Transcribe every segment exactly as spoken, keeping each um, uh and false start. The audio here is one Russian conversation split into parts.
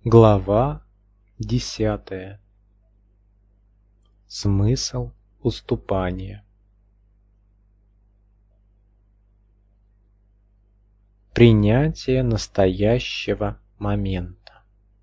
Глава десятая. Смысл уступания. Принятие настоящего момента.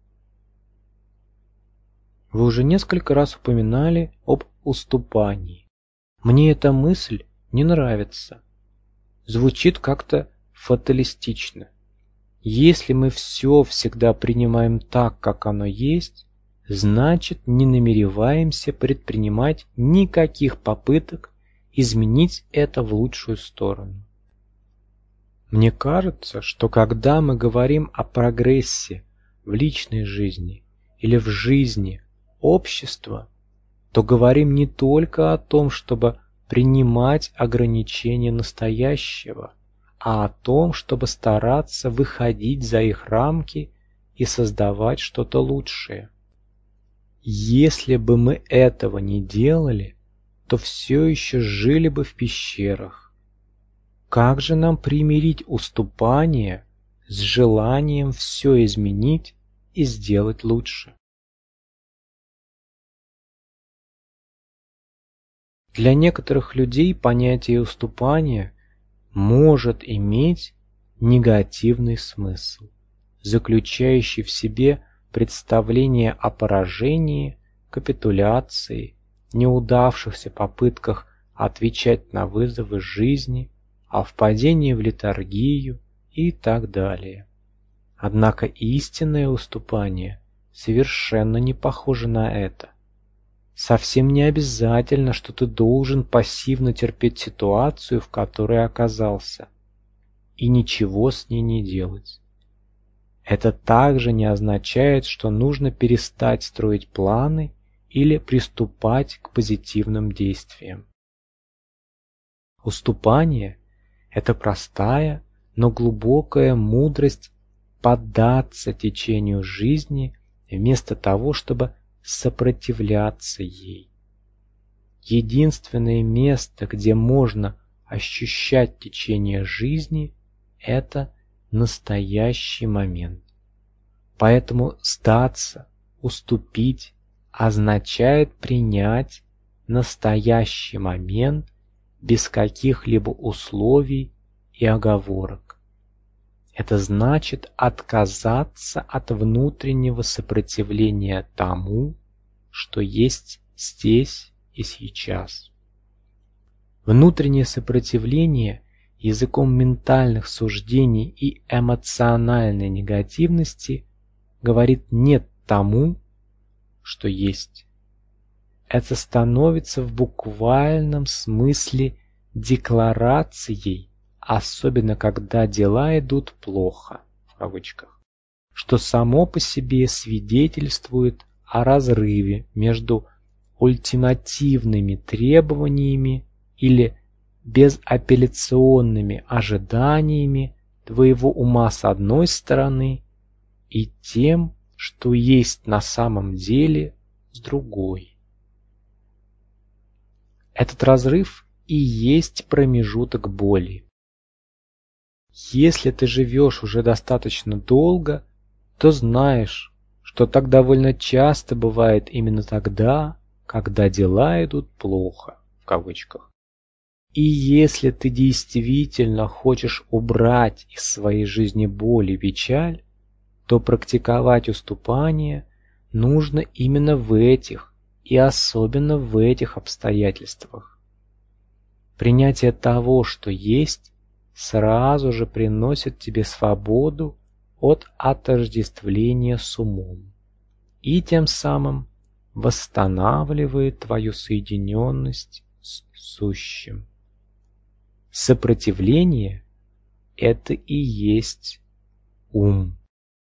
Вы уже несколько раз упоминали об уступании. Мне эта мысль не нравится. Звучит как-то фаталистично. Если мы все всегда принимаем так, как оно есть, значит, не намереваемся предпринимать никаких попыток изменить это в лучшую сторону. Мне кажется, что когда мы говорим о прогрессе в личной жизни или в жизни общества, то говорим не только о том, чтобы принимать ограничения настоящего, а о том, чтобы стараться выходить за их рамки и создавать что-то лучшее. Если бы мы этого не делали, то все еще жили бы в пещерах. Как же нам примирить уступание с желанием все изменить и сделать лучше? Для некоторых людей понятие уступания может иметь негативный смысл, заключающий в себе представление о поражении, капитуляции, неудавшихся попытках отвечать на вызовы жизни, о впадении в летаргию и так далее. Однако истинное уступание совершенно не похоже на это. Совсем не обязательно, что ты должен пассивно терпеть ситуацию, в которой оказался, и ничего с ней не делать. Это также не означает, что нужно перестать строить планы или приступать к позитивным действиям. Уступание – это простая, но глубокая мудрость поддаться течению жизни вместо того, чтобы сопротивляться ей. Единственное место, где можно ощущать течение жизни, это настоящий момент. Поэтому сдаться, уступить означает принять настоящий момент без каких-либо условий и оговорок. Это значит отказаться от внутреннего сопротивления тому, что есть здесь и сейчас. Внутреннее сопротивление языком ментальных суждений и эмоциональной негативности говорит «нет» тому, что есть. Это становится в буквальном смысле декларацией, особенно когда дела идут плохо, в кавычках, что само по себе свидетельствует о разрыве между ультимативными требованиями или безапелляционными ожиданиями твоего ума с одной стороны и тем, что есть на самом деле с другой. Этот разрыв и есть промежуток боли. Если ты живешь уже достаточно долго, то знаешь, что так довольно часто бывает именно тогда, когда дела идут плохо, в кавычках. И если ты действительно хочешь убрать из своей жизни боль и печаль, то практиковать уступание нужно именно в этих и особенно в этих обстоятельствах. Принятие того, что есть, сразу же приносит тебе свободу от отождествления с умом и тем самым восстанавливает твою соединенность с сущим. Сопротивление – это и есть ум.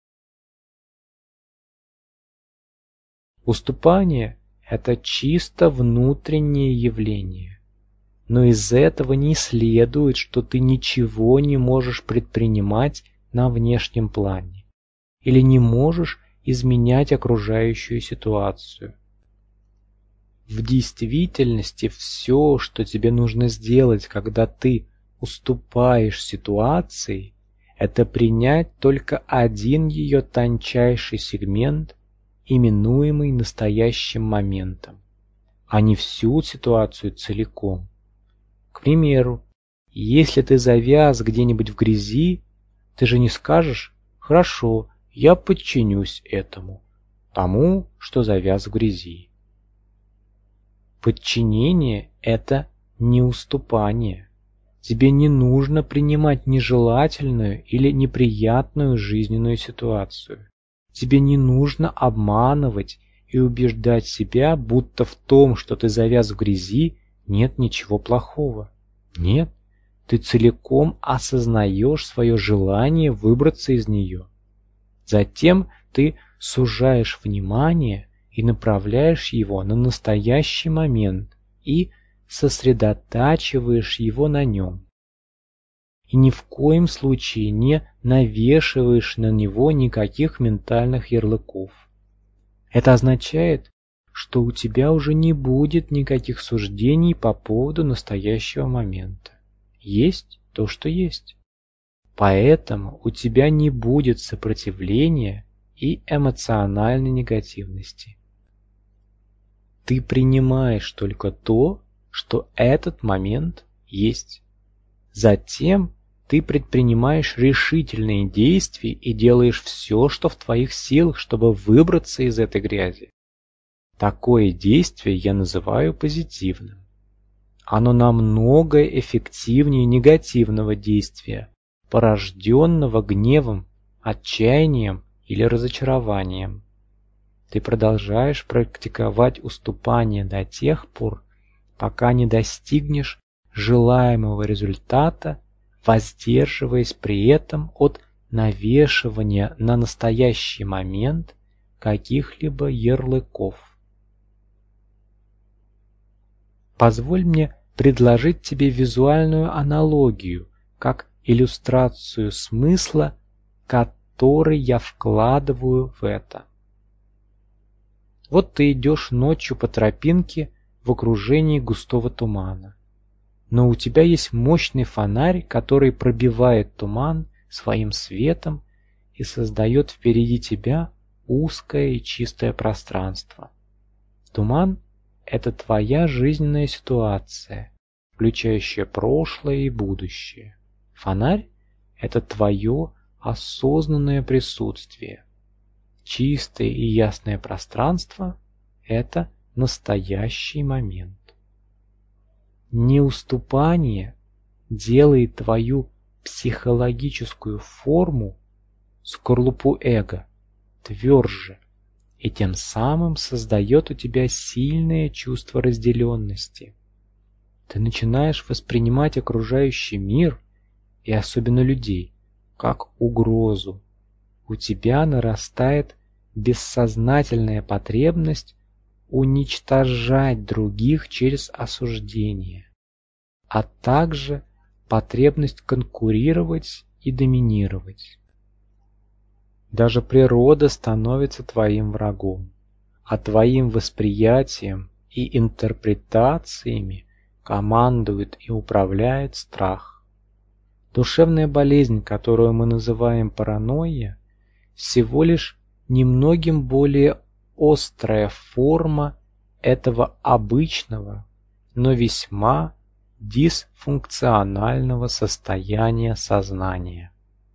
Уступание – это чисто внутреннее явление, но из этого не следует, что ты ничего не можешь предпринимать на внешнем плане или не можешь изменять окружающую ситуацию. В действительности все, что тебе нужно сделать, когда ты уступаешь ситуации, это принять только один ее тончайший сегмент, именуемый настоящим моментом, а не всю ситуацию целиком. К примеру, если ты завяз где-нибудь в грязи, ты же не скажешь: «Хорошо, я подчинюсь этому, тому, что завяз в грязи». Подчинение – это не уступание. Тебе не нужно принимать нежелательную или неприятную жизненную ситуацию. Тебе не нужно обманывать и убеждать себя, будто в том, что ты завяз в грязи, нет ничего плохого. Нет, ты целиком осознаешь свое желание выбраться из нее. Затем ты сужаешь внимание и направляешь его на настоящий момент и сосредотачиваешь его на нем. И ни в коем случае не навешиваешь на него никаких ментальных ярлыков. Это означает, что у тебя уже не будет никаких суждений по поводу настоящего момента. Есть то, что есть. Поэтому у тебя не будет сопротивления и эмоциональной негативности. Ты принимаешь только то, что этот момент есть. Затем ты предпринимаешь решительные действия и делаешь все, что в твоих силах, чтобы выбраться из этой грязи. Такое действие я называю позитивным. Оно намного эффективнее негативного действия, порожденного гневом, отчаянием или разочарованием. Ты продолжаешь практиковать уступание до тех пор, пока не достигнешь желаемого результата, воздерживаясь при этом от навешивания на настоящий момент каких-либо ярлыков. Позволь мне предложить тебе визуальную аналогию, как иллюстрацию смысла, который я вкладываю в это. Вот ты идешь ночью по тропинке в окружении густого тумана. Но у тебя есть мощный фонарь, который пробивает туман своим светом и создает впереди тебя узкое и чистое пространство. Туман – это твоя жизненная ситуация, включающая прошлое и будущее. Фонарь – это твое осознанное присутствие. Чистое и ясное пространство – это настоящий момент. Неуступание делает твою психологическую форму, скорлупу эго, тверже, и тем самым создает у тебя сильное чувство разделенности. Ты начинаешь воспринимать окружающий мир, и особенно людей, как угрозу. У тебя нарастает бессознательная потребность уничтожать других через осуждение, а также потребность конкурировать и доминировать. Даже природа становится твоим врагом, а твоим восприятием и интерпретациями командует и управляет страх. Душевная болезнь, которую мы называем паранойя, всего лишь немногим более острая форма этого обычного, но весьма дисфункционального состояния сознания.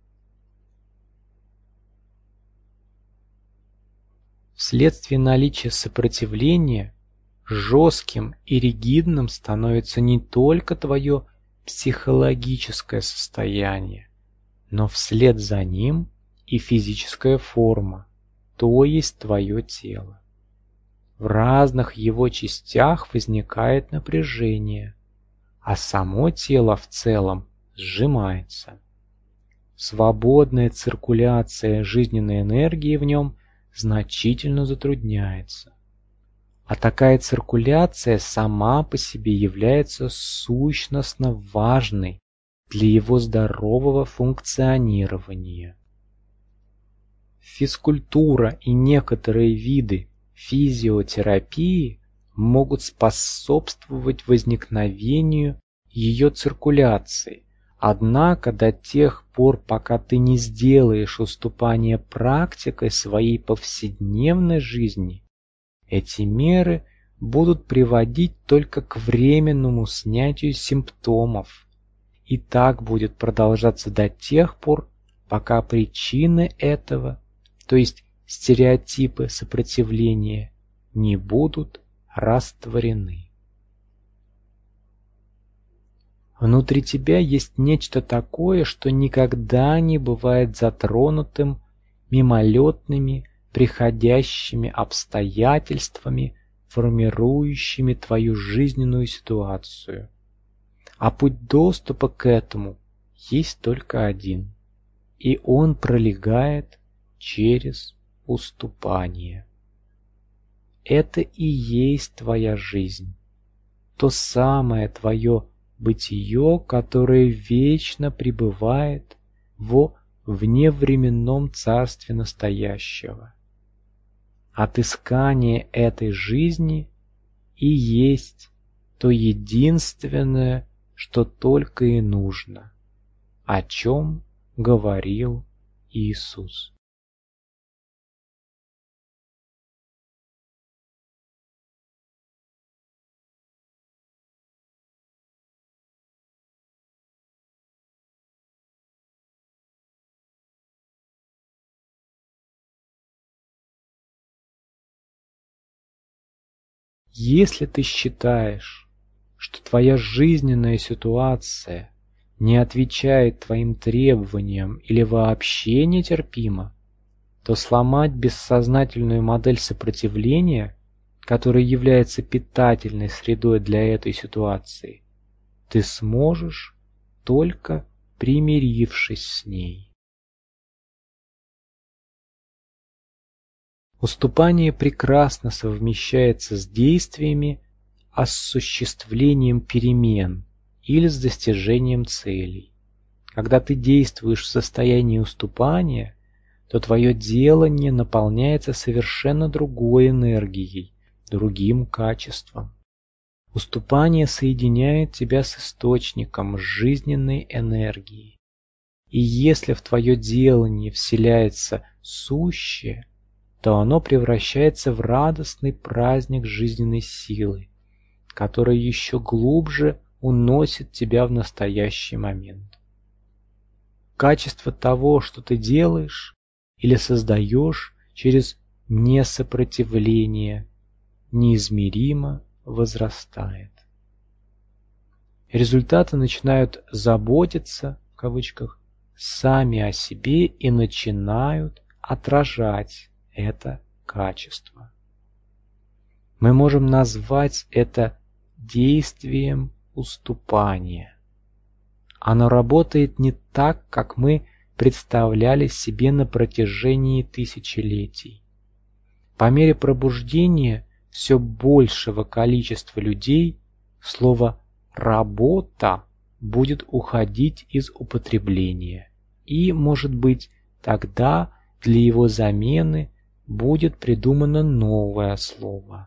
Вследствие наличия сопротивления жестким и ригидным становится не только твое психологическое состояние, но вслед за ним и физическая форма, то есть твое тело. В разных его частях возникает напряжение, а само тело в целом сжимается. Свободная циркуляция жизненной энергии в нем значительно затрудняется. А такая циркуляция сама по себе является сущностно важной для его здорового функционирования. Физкультура и некоторые виды физиотерапии могут способствовать возникновению ее циркуляции, Однако до тех пор, пока ты не сделаешь уступание практикой своей повседневной жизни, эти меры будут приводить только к временному снятию симптомов. И так будет продолжаться до тех пор, пока причины этого, то есть стереотипы сопротивления, не будут растворены. Внутри тебя есть нечто такое, что никогда не бывает затронутым мимолетными, приходящими обстоятельствами, формирующими твою жизненную ситуацию. А путь доступа к этому есть только один, и он пролегает через уступание. Это и есть твоя жизнь, то самое твое бытие, которое вечно пребывает во вневременном царстве настоящего. Отыскание этой жизни и есть то единственное, что только и нужно, о чем говорил Иисус. Если ты считаешь, что твоя жизненная ситуация не отвечает твоим требованиям или вообще нетерпима, то сломать бессознательную модель сопротивления, которая является питательной средой для этой ситуации, ты сможешь, только примирившись с ней. Уступание прекрасно совмещается с действиями, осуществлением перемен или с достижением целей. Когда ты действуешь в состоянии уступания, то твое делание наполняется совершенно другой энергией, другим качеством. Уступание соединяет тебя с источником жизненной энергии. И если в твое делание вселяется сущее, то оно превращается в радостный праздник жизненной силы, который еще глубже уносит тебя в настоящий момент. Качество того, что ты делаешь или создаешь через несопротивление, неизмеримо возрастает. Результаты начинают заботиться, в кавычках, сами о себе и начинают отражать это качество. Мы можем назвать это действием уступания. Оно работает не так, как мы представляли себе на протяжении тысячелетий. По мере пробуждения все большего количества людей слово «работа» будет уходить из употребления, и, может быть, тогда для его замены будет придумано новое слово.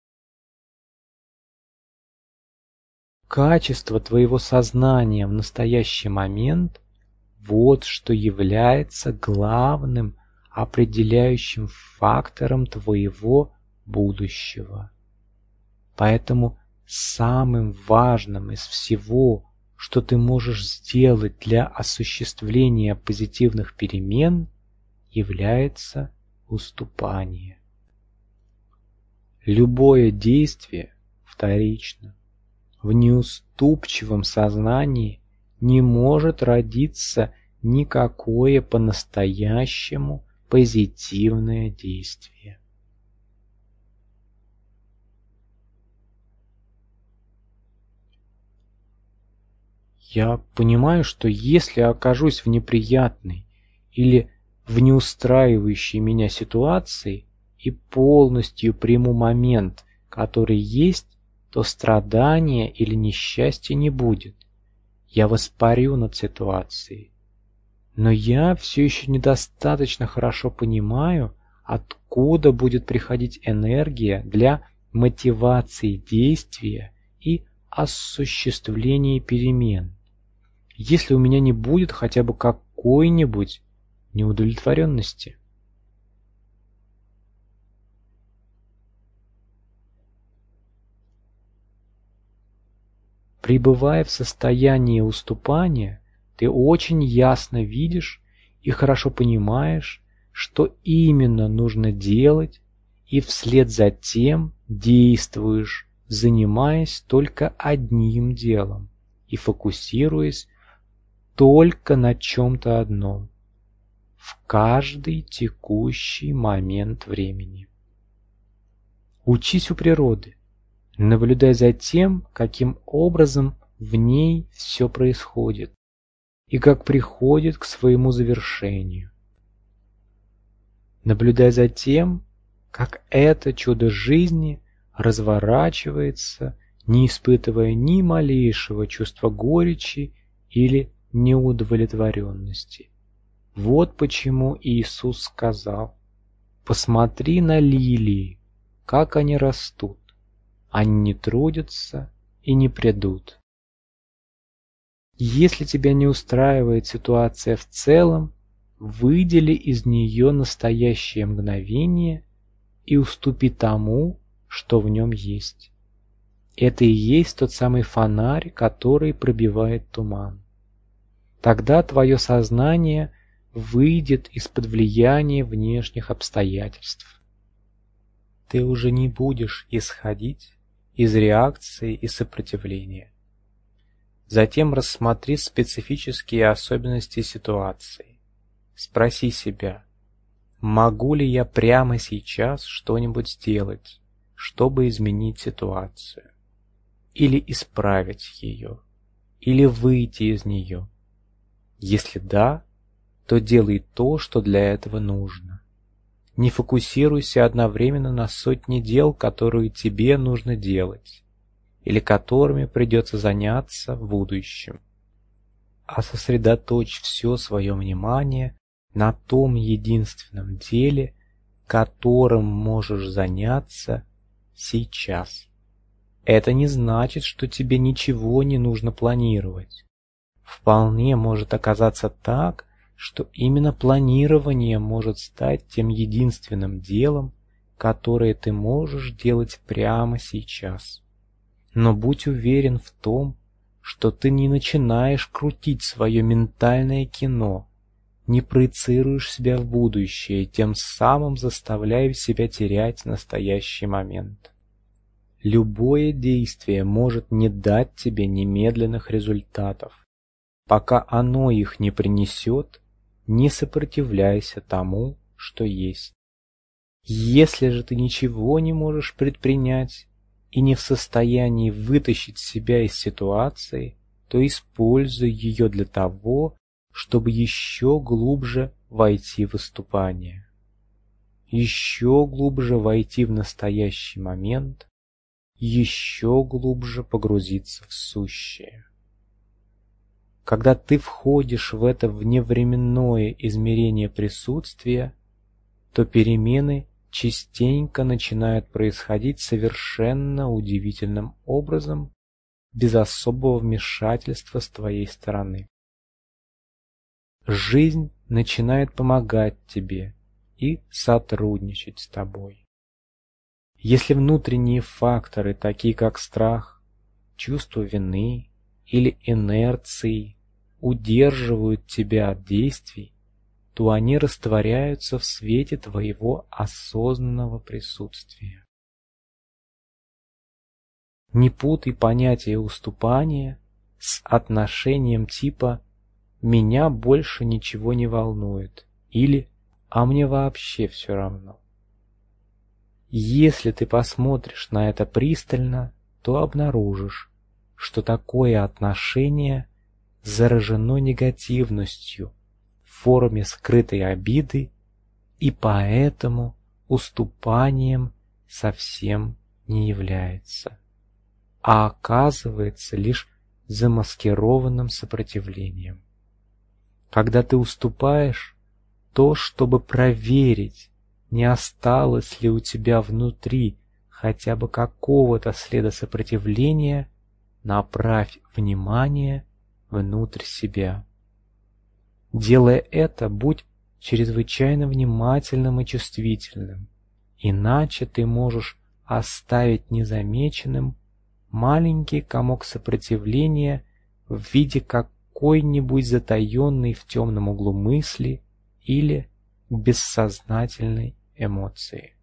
Качество твоего сознания в настоящий момент – вот что является главным определяющим фактором твоего будущего. Поэтому самым важным из всего, что ты можешь сделать для осуществления позитивных перемен, является уступание. Любое действие вторично. В неуступчивом сознании не может родиться никакое по-настоящему позитивное действие. Я понимаю, что если окажусь в неприятной или в неустраивающей меня ситуации и полностью приму момент, который есть, то страдания или несчастья не будет. Я воспарю над ситуацией. Но я все еще недостаточно хорошо понимаю, откуда будет приходить энергия для мотивации действия и осуществления перемен. если у меня не будет хотя бы какой-нибудь неудовлетворенности? Пребывая в состоянии уступания, ты очень ясно видишь и хорошо понимаешь, что именно нужно делать, и вслед за тем действуешь, занимаясь только одним делом и фокусируясь только на чем-то одном в каждый текущий момент времени. Учись у природы, наблюдай за тем, каким образом в ней все происходит и как приходит к своему завершению. Наблюдай за тем, как это чудо жизни разворачивается, не испытывая ни малейшего чувства горечи или неудовлетворенности. Вот почему Иисус сказал: «Посмотри на лилии, как они растут, они не трудятся и не прядут». Если тебя не устраивает ситуация в целом, выдели из нее настоящее мгновение и уступи тому, что в нем есть. Это и есть тот самый фонарь, который пробивает туман. Тогда твое сознание выйдет из-под влияния внешних обстоятельств. Ты уже не будешь исходить из реакции и сопротивления. Затем рассмотри специфические особенности ситуации. Спроси себя: могу ли я прямо сейчас что-нибудь сделать, чтобы изменить ситуацию? Или исправить ее? Или выйти из нее? Если да, то делай то, что для этого нужно. Не фокусируйся одновременно на сотне дел, которые тебе нужно делать, или которыми придется заняться в будущем, а сосредоточь все свое внимание на том единственном деле, которым можешь заняться сейчас. Это не значит, что тебе ничего не нужно планировать. Вполне может оказаться так, что именно планирование может стать тем единственным делом, которое ты можешь делать прямо сейчас. Но будь уверен в том, что ты не начинаешь крутить свое ментальное кино, не проецируешь себя в будущее, тем самым заставляя себя терять настоящий момент. Любое действие может не дать тебе немедленных результатов. Пока оно их не принесет, не сопротивляйся тому, что есть. Если же ты ничего не можешь предпринять и не в состоянии вытащить себя из ситуации, то используй ее для того, чтобы еще глубже войти в выступание, еще глубже войти в настоящий момент, еще глубже погрузиться в сущее. Когда ты входишь в это вневременное измерение присутствия, то перемены частенько начинают происходить совершенно удивительным образом, без особого вмешательства с твоей стороны. Жизнь начинает помогать тебе и сотрудничать с тобой. Если внутренние факторы, такие как страх, чувство вины или инерции, удерживают тебя от действий, то они растворяются в свете твоего осознанного присутствия. Не путай понятие уступания с отношением типа «меня больше ничего не волнует» или «а мне вообще все равно». Если ты посмотришь на это пристально, то обнаружишь, что такое отношение заражено негативностью в форме скрытой обиды и поэтому уступанием совсем не является, а оказывается лишь замаскированным сопротивлением. Когда ты уступаешь, то, чтобы проверить, не осталось ли у тебя внутри хотя бы какого-то следа сопротивления, направь внимание в внутрь себя. Делая это, будь чрезвычайно внимательным и чувствительным, иначе ты можешь оставить незамеченным маленький комок сопротивления в виде какой-нибудь затаенной в темном углу мысли или бессознательной эмоции.